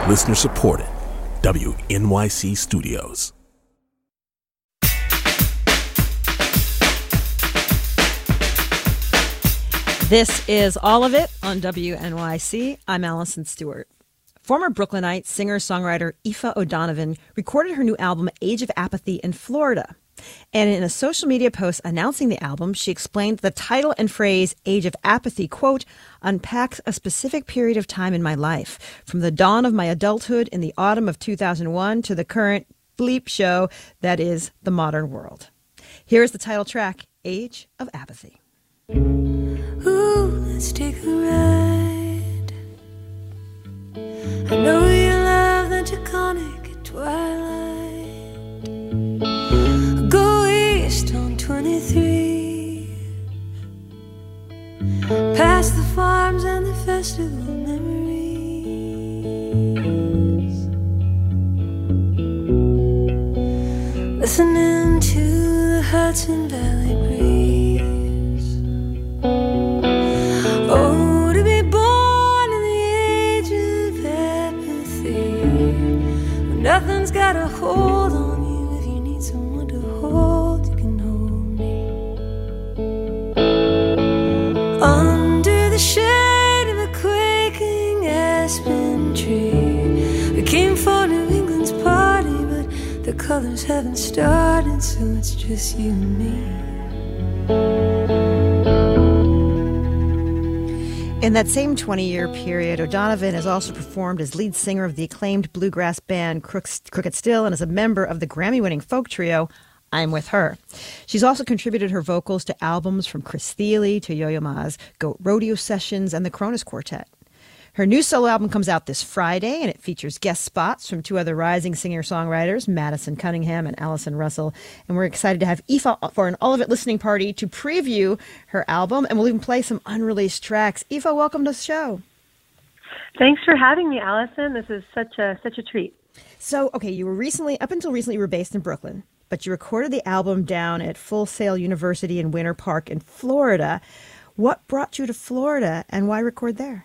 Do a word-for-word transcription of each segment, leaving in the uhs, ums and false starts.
Listener supported. W N Y C Studios. This is All of It on W N Y C. I'm Allison Stewart. Former Brooklynite singer-songwriter Aoife O'Donovan recorded her new album, Age of Apathy, in Florida. And in a social media post announcing the album, she explained the title and phrase, Age of Apathy, quote, unpacks a specific period of time in my life, from the dawn of my adulthood in the autumn of two thousand one to the current bleep show that is the modern world. Here's the title track, Age of Apathy. Ooh, let's take a ride. I know you love the Taconic at twilight. Go east on twenty-three, past the farms and the festival memories, listening to the Hudson Valley breeze. Oh, to be born in the age of apathy, when nothing's got a hold on you. If you need someone to hold, you can hold me. Under the shade of a quaking aspen tree, I came for New England's party, but the colors haven't started, so it's just you and me. In that same twenty-year period, O'Donovan has also performed as lead singer of the acclaimed bluegrass band Crooked Still and as a member of the Grammy-winning folk trio I'm With Her. She's also contributed her vocals to albums from Chris Thile to Yo-Yo Ma's Goat Rodeo Sessions and the Cronus Quartet. Her new solo album comes out this Friday, and it features guest spots from two other rising singer-songwriters, Madison Cunningham and Allison Russell. And we're excited to have Aoife for an All of It listening party to preview her album, and we'll even play some unreleased tracks. Aoife, welcome to the show. Thanks for having me, Allison. This is such a such a treat. So, okay, you were recently, up until recently, you were based in Brooklyn, but you recorded the album down at Full Sail University in Winter Park in Florida. What brought you to Florida, and why record there?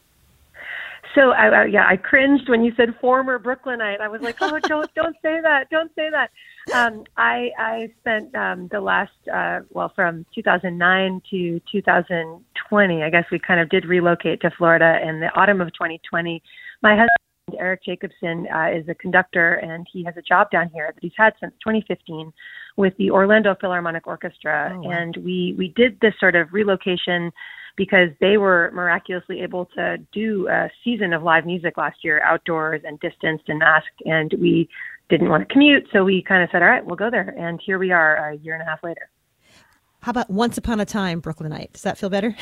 So, I, I, yeah, I cringed when you said former Brooklynite. I was like, oh, don't don't say that. Don't say that. Um, I, I spent um, the last, uh, well, from two thousand nine to two thousand twenty, I guess we kind of did relocate to Florida in the autumn of twenty twenty. My husband, Eric Jacobson, uh, is a conductor, and he has a job down here that he's had since twenty fifteen with the Orlando Philharmonic Orchestra. Oh, wow. And we, we did this sort of relocation because they were miraculously able to do a season of live music last year, outdoors and distanced and masked, and we didn't want to commute, so we kind of said, all right, we'll go there, and here we are a year and a half later. How about Once Upon a Time Brooklynite? Does that feel better?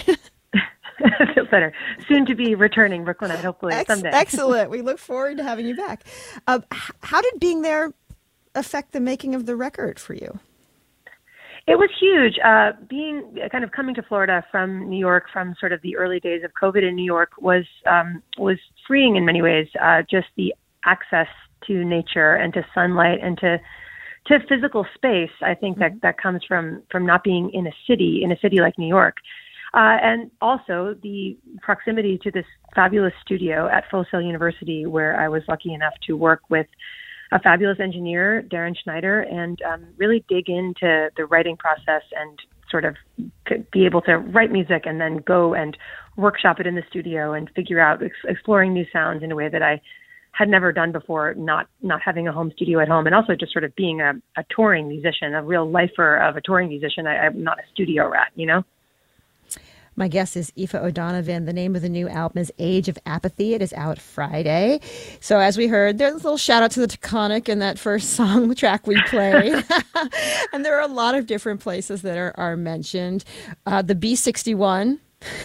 Feels better. Soon to be returning Brooklynite, hopefully, Ex- someday. Excellent. We look forward to having you back. Uh, how did being there affect the making of the record for you? It was huge. Uh, being kind of coming to Florida from New York, from sort of the early days of COVID in New York, was um, was freeing in many ways. Uh, just the access to nature and to sunlight and to to physical space. I think that that comes from from not being in a city, in a city like New York, uh, and also the proximity to this fabulous studio at Full Sail University, where I was lucky enough to work with a fabulous engineer, Darren Schneider, and um, really dig into the writing process and sort of be able to write music and then go and workshop it in the studio and figure out ex- exploring new sounds in a way that I had never done before, not not having a home studio at home, and also just sort of being a, a touring musician, a real lifer of a touring musician. I, I'm not a studio rat, you know? My guest is Aoife O'Donovan. The name of the new album is Age of Apathy. It is out Friday. So as we heard, there's a little shout out to the Taconic in that first song track we played. And there are a lot of different places that are, are mentioned. Uh, the B sixty-one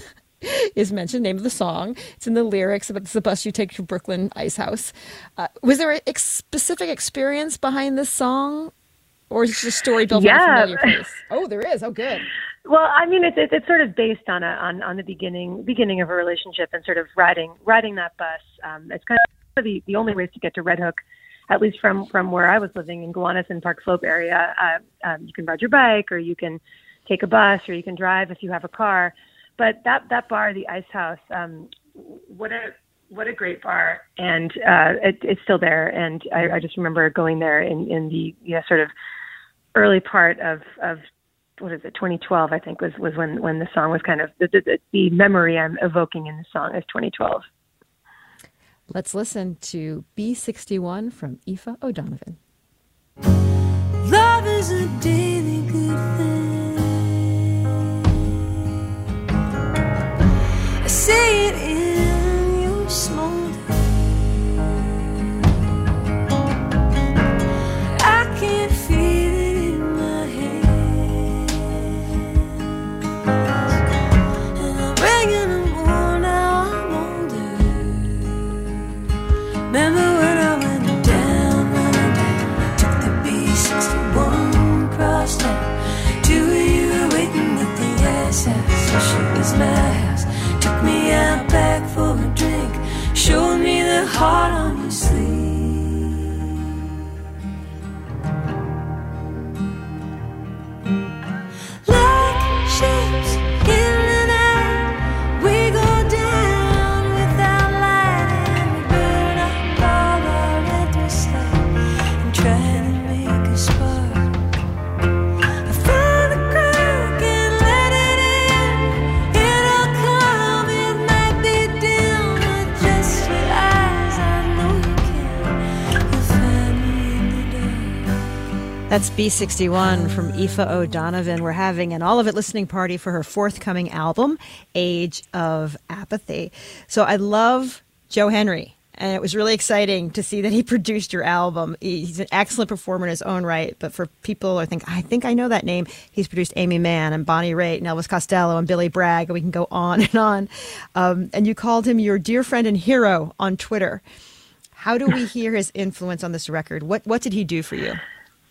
is mentioned, name of the song. It's in the lyrics, but it's the bus you take to Brooklyn Ice House. Uh, was there a ex- specific experience behind this song? Or is it just a story built yeah. on a familiar place? Oh, there is. Oh, good. Well, I mean, it's, it's it's sort of based on a on, on the beginning beginning of a relationship and sort of riding riding that bus. Um, it's kind of the, the only ways to get to Red Hook, at least from, from where I was living in Gowanus and Park Slope area. Uh, um, you can ride your bike, or you can take a bus, or you can drive if you have a car. But that that bar, the Ice House, um, what a what a great bar. And uh, it, it's still there. And I, I just remember going there in, in the you know, sort of early part of, of what is it, twenty twelve, I think, was, was when, when the song was kind of, the, the, the memory I'm evoking in the song is twenty twelve. Let's listen to B sixty-one from Aoife O'Donovan. Love is a daily good thing. I see it in your smolder. I can feel it in my hands, and I'm begging more now I'm older. Remember when I went down, running down, I took the B sixty-one cross town to where you were waiting at the ass house. So she was my house, took me out back for a drink, showed me the heart on your sleeve. Like ships in the night, we go down without light, and we burn up all our anthracite and try to make a spark. I found a crack and let it in. It'll come, it might be dim, but just your eyes, I know you can. You'll find me in the dark. That's B sixty-one from Aoife O'Donovan. We're having an all of it listening party for her forthcoming album, Age of Apathy. So I love Joe Henry, and it was really exciting to see that he produced your album. He's an excellent performer in his own right, but for people I think I think I know that name, he's produced Amy Mann and Bonnie Raitt and Elvis Costello and Billy Bragg, and we can go on and on. Um, and you called him your dear friend and hero on Twitter. How do we hear his influence on this record? What what did he do for you?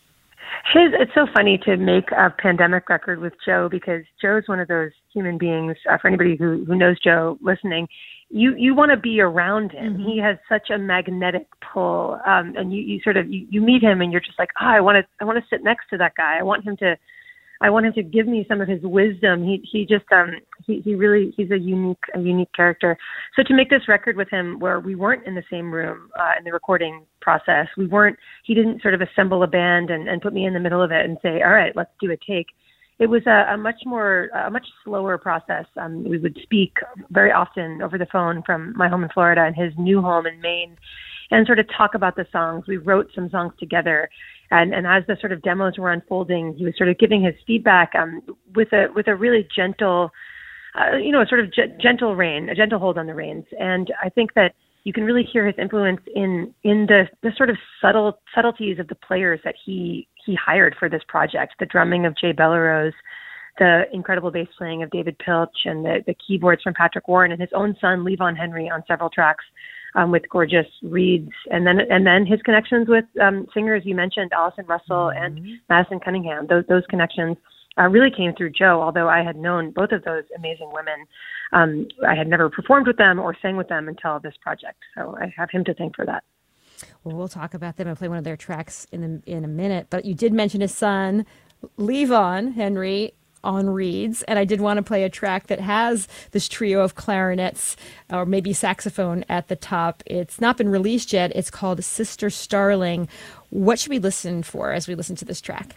His, it's so funny to make a pandemic record with Joe, because Joe's one of those human beings, uh, for anybody who, who knows Joe listening, you, you want to be around him. Mm-hmm. He has such a magnetic pull. Um, and you, you sort of, you, you meet him and you're just like, oh, I want to, I want to sit next to that guy. I want him to, I want him to give me some of his wisdom. He, he just, um, he, he really, he's a unique, a unique character. So to make this record with him, where we weren't in the same room uh, in the recording process, we weren't, he didn't sort of assemble a band and, and put me in the middle of it and say, all right, let's do a take. It was a, a much more, a much slower process. Um, we would speak very often over the phone from my home in Florida and his new home in Maine, and sort of talk about the songs. We wrote some songs together. And, and as the sort of demos were unfolding, he was sort of giving his feedback um, with a with a really gentle, uh, you know, sort of ge- gentle rein, a gentle hold on the reins. And I think that you can really hear his influence in in the, the sort of subtle subtleties of the players that he he hired for this project. The drumming of Jay Bellerose, the incredible bass playing of David Pilch, and the, the keyboards from Patrick Warren, and his own son Levon Henry on several tracks. Um, with gorgeous reeds, and then and then his connections with um, singers you mentioned, Allison Russell mm-hmm. and Madison Cunningham. Those those connections uh, really came through Joe. Although I had known both of those amazing women, um, I had never performed with them or sang with them until this project. So I have him to thank for that. Well, we'll talk about them and play one of their tracks in a, in a minute. But you did mention his son, Levon Henry, on reeds, and I did want to play a track that has this trio of clarinets or maybe saxophone at the top. It's not been released yet. It's called Sister Starling. What should we listen for as we listen to this track?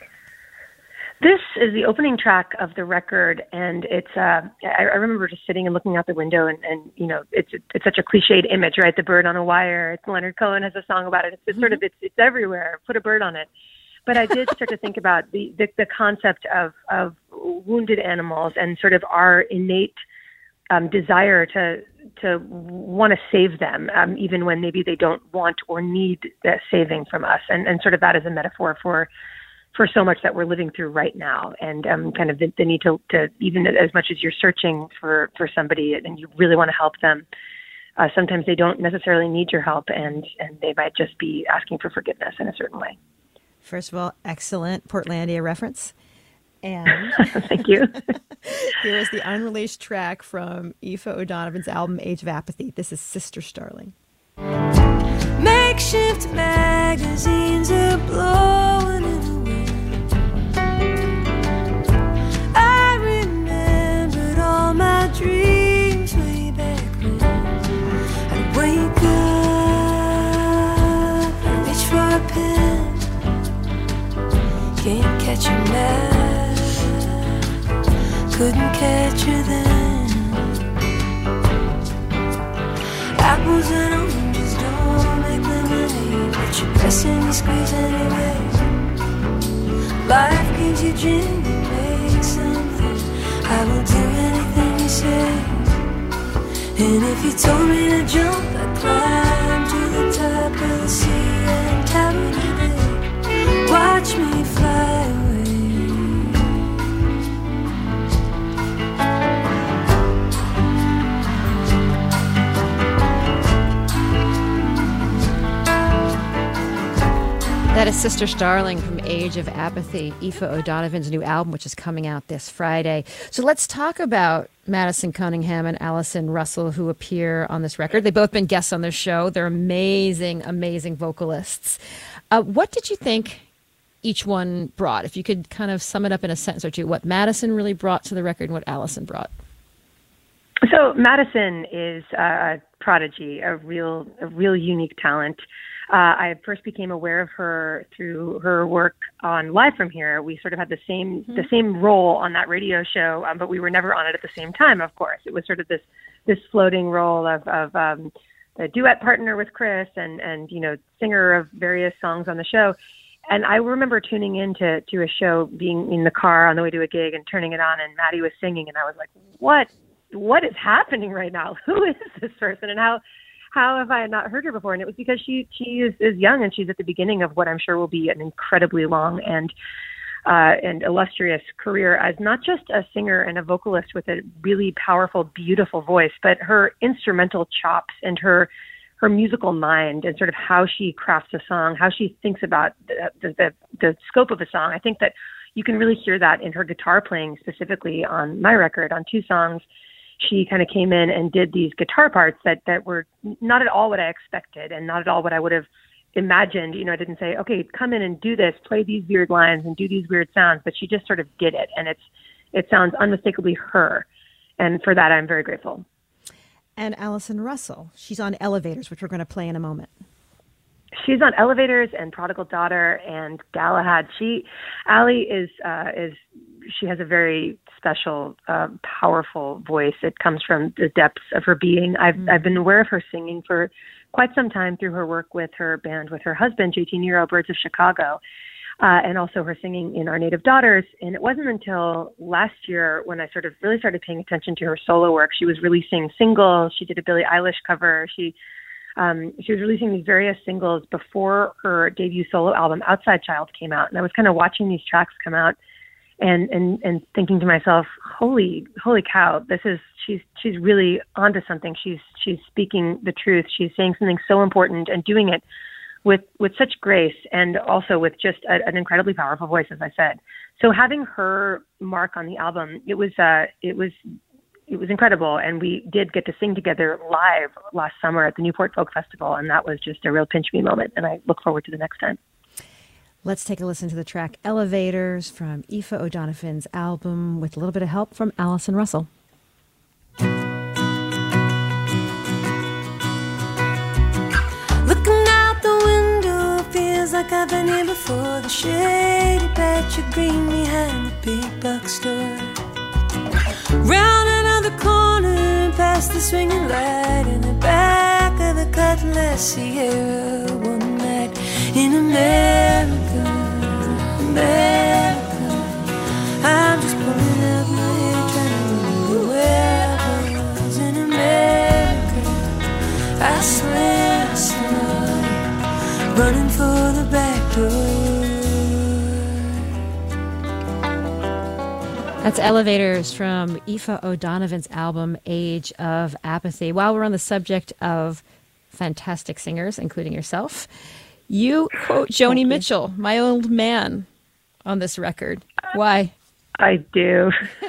This is the opening track of the record, and it's. Uh, I, I remember just sitting and looking out the window, and, and you know, it's it's such a cliched image, right? The bird on a wire. It's Leonard Cohen has a song about it. It's, it's mm-hmm. sort of it's it's everywhere. Put a bird on it. But I did start to think about the, the, the concept of, of wounded animals and sort of our innate um, desire to to want to save them, um, even when maybe they don't want or need that saving from us, and, and sort of that as a metaphor for for so much that we're living through right now, and um, kind of the, the need to, to, even as much as you're searching for, for somebody and you really want to help them, uh, sometimes they don't necessarily need your help, and, and they might just be asking for forgiveness in a certain way. First of all, excellent Portlandia reference. And thank you. Here is the unreleased track from Aoife O'Donovan's album, Age of Apathy. This is Sister Starling. Makeshift magazines are blowing in the wind. I remembered all my dreams way back when. I'd wait Apples and oranges don't make lemonade, but you press and you squeeze anyway. Life gives you gin and makes something. I will do anything you say. And if you told me to jump, I'd climb to the top of the sea and tell me today. Watch me fly away. That is Sister Starling from Age of Apathy, Aoife O'Donovan's new album, which is coming out this Friday. So let's talk about Madison Cunningham and Allison Russell, who appear on this record. They've both been guests on the show. They're amazing, amazing vocalists. Uh, what did you think each one brought? If you could kind of sum it up in a sentence or two, what Madison really brought to the record and what Allison brought. So Madison is a prodigy, a real, a real unique talent. Uh, I first became aware of her through her work on Live From Here. We sort of had the same mm-hmm. the same role on that radio show, um, but we were never on it at the same time. Of course, it was sort of this this floating role of of um, the duet partner with Chris and and you know singer of various songs on the show. And I remember tuning in to to a show, being in the car on the way to a gig and turning it on, and Maddie was singing, and I was like, what what is happening right now? Who is this person, and how? How have I not heard her before? And it was because she she is, is young, and she's at the beginning of what I'm sure will be an incredibly long and uh, and illustrious career as not just a singer and a vocalist with a really powerful, beautiful voice, but her instrumental chops and her her musical mind and sort of how she crafts a song, how she thinks about the the, the, the scope of a song. I think that you can really hear that in her guitar playing, specifically on my record, on two songs. She kind of came in and did these guitar parts that, that were not at all what I expected and not at all what I would have imagined. You know, I didn't say, okay, come in and do this, play these weird lines and do these weird sounds, but she just sort of did it. And it's it sounds unmistakably her. And for that, I'm very grateful. And Allison Russell, she's on Elevators, which we're going to play in a moment. She's on Elevators and Prodigal Daughter and Galahad. She, Allie is, uh, is, she has a very special, uh, powerful voice. It comes from the depths of her being. I've, mm-hmm. I've been aware of her singing for quite some time through her work with her band, with her husband, J T Nero, Birds of Chicago, uh, and also her singing in Our Native Daughters. And it wasn't until last year when I sort of really started paying attention to her solo work. She was releasing singles. She did a Billie Eilish cover. She Um, she was releasing these various singles before her debut solo album, Outside Child, came out. And I was kind of watching these tracks come out and, and, and thinking to myself, holy, holy cow, this is, she's, she's really onto something. She's, she's speaking the truth. She's saying something so important and doing it with, with such grace and also with just a, an incredibly powerful voice, as I said. So having her mark on the album, it was, uh, it was, It was incredible, and we did get to sing together live last summer at the Newport Folk Festival, and that was just a real pinch-me moment, and I look forward to the next time. Let's take a listen to the track Elevators from Aoife O'Donovan's album with a little bit of help from Allison Russell. Looking out the window feels like I've been here before. The shady patch of green behind the big box store. Round another corner and past the swinging light in the back of the Cutlass Sierra. One night in America, America. I'm just pulling out my hair, trying to remember where I was in America. I swear I saw running for the back door. That's Elevators from Aoife O'Donovan's album, Age of Apathy. While we're on the subject of fantastic singers, including yourself, you quote Joni Mitchell, my old man, on this record. Why? I do.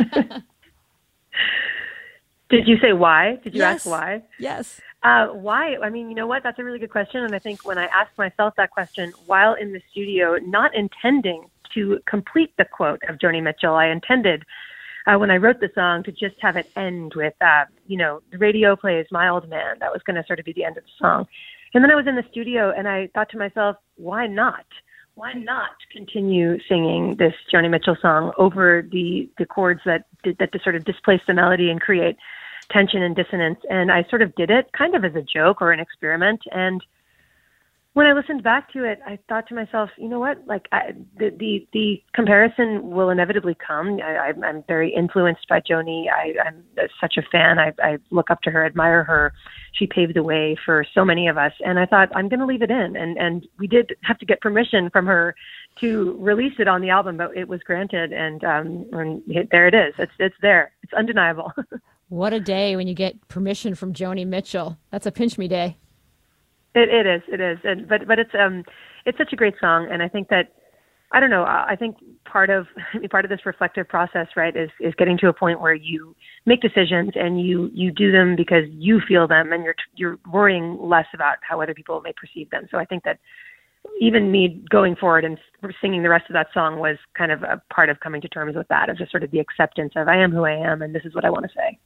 Did you say why? Did you yes. ask why? Yes. Uh, why? I mean, you know what? That's a really good question. And I think when I asked myself that question while in the studio, not intending to complete the quote of Joni Mitchell, I intended, uh, when I wrote the song, to just have it end with, uh, you know, the radio plays My Old Man. That was going to sort of be the end of the song. And then I was in the studio and I thought to myself, why not? Why not continue singing this Joni Mitchell song over the, the chords that that sort of displace the melody and create tension and dissonance. And I sort of did it kind of as a joke or an experiment. And when I listened back to it, I thought to myself, you know what, like I, the, the, the comparison will inevitably come. I, I'm very influenced by Joni. I, I'm such a fan. I, I look up to her, admire her. She paved the way for so many of us. And I thought, I'm going to leave it in. And, and we did have to get permission from her to release it on the album, but it was granted. And, um, and it, there it is. It's, it's there. It's undeniable. What a day when you get permission from Joni Mitchell. That's a pinch me day. It, it is, it is, and, but but it's um it's such a great song, and I think that I don't know. I think part of part of this reflective process, right, is is getting to a point where you make decisions and you you do them because you feel them, and you're you're worrying less about how other people may perceive them. So I think that even me going forward and singing the rest of that song was kind of a part of coming to terms with that, of just sort of the acceptance of I am who I am, and this is what I want to say.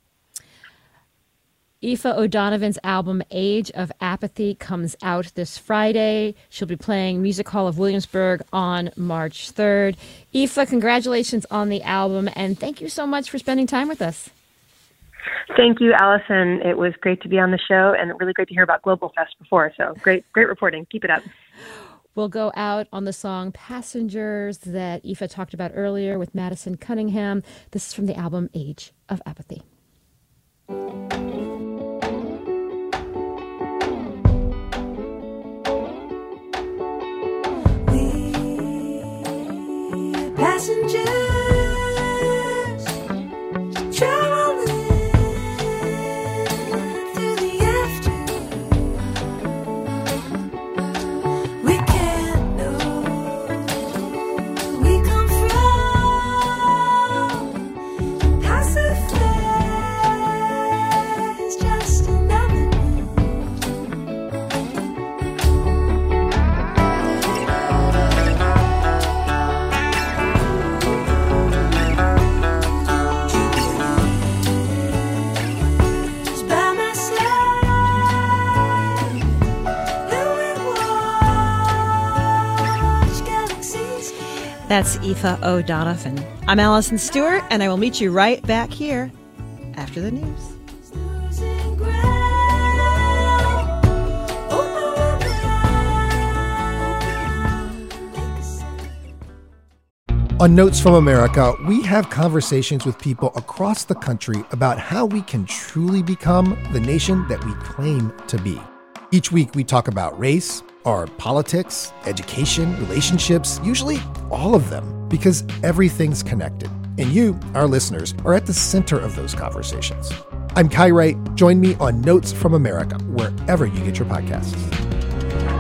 Aoife O'Donovan's album Age of Apathy comes out this Friday. She'll be playing Music Hall of Williamsburg on March third. Aoife, congratulations on the album, and thank you so much for spending time with us. Thank you, Allison. It was great to be on the show, and really great to hear about Global Fest before. So great, great reporting. Keep it up. We'll go out on the song Passengers that Aoife talked about earlier with Madison Cunningham. This is from the album Age of Apathy. Passengers traveling through the afternoon. We can't know we come from. Passive face, just another That's Aoife O'Donovan. I'm Allison Stewart, and I will meet you right back here after the news. On Notes from America, we have conversations with people across the country about how we can truly become the nation that we claim to be. Each week, we talk about race, our politics, education, relationships, usually all of them, because everything's connected. And you, our listeners, are at the center of those conversations. I'm Kai Wright. Join me on Notes from America, wherever you get your podcasts.